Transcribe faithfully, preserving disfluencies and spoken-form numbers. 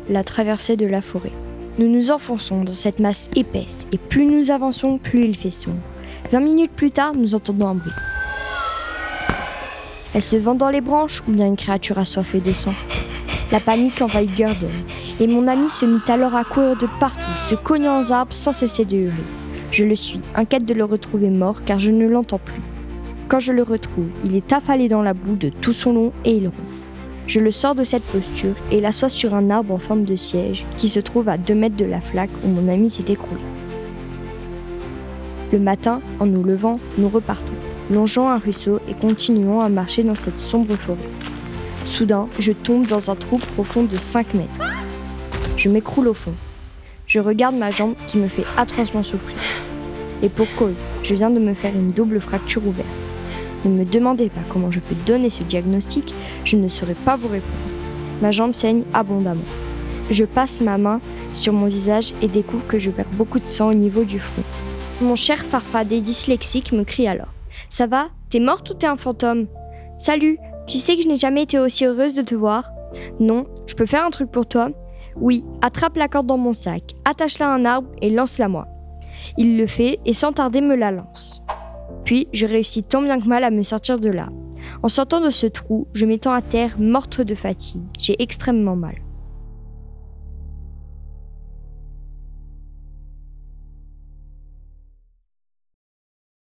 la traversée de la forêt. Nous nous enfonçons dans cette masse épaisse et plus nous avançons, plus il fait sombre. Vingt minutes plus tard, nous entendons un bruit. Est-ce le vent dans les branches ou bien une créature assoiffée de sang ? La panique envahit Gurdon et mon ami se mit alors à courir de partout, se cognant aux arbres sans cesser de hurler. Je le suis, inquiète de le retrouver mort car je ne l'entends plus. Quand je le retrouve, il est affalé dans la boue de tout son long et il ronfle. Je le sors de cette posture et l'assois sur un arbre en forme de siège qui se trouve à deux mètres de la flaque où mon ami s'est écroulé. Le matin, en nous levant, nous repartons, longeant un ruisseau et continuons à marcher dans cette sombre forêt. Soudain, je tombe dans un trou profond de cinq mètres. Je m'écroule au fond. Je regarde ma jambe qui me fait atrocement souffrir. Et pour cause, je viens de me faire une double fracture ouverte. Ne me demandez pas comment je peux donner ce diagnostic, je ne saurais pas vous répondre. Ma jambe saigne abondamment. Je passe ma main sur mon visage et découvre que je perds beaucoup de sang au niveau du front. Mon cher farfadet dyslexique me crie alors. « Ça va ? T'es morte ou t'es un fantôme ? Salut, tu sais que je n'ai jamais été aussi heureuse de te voir ? Non, je peux faire un truc pour toi ? Oui, attrape la corde dans mon sac, attache-la à un arbre et lance-la moi. » Il le fait et sans tarder me la lance. Puis, je réussis tant bien que mal à me sortir de là. En sortant de ce trou, je m'étends à terre, morte de fatigue. J'ai extrêmement mal.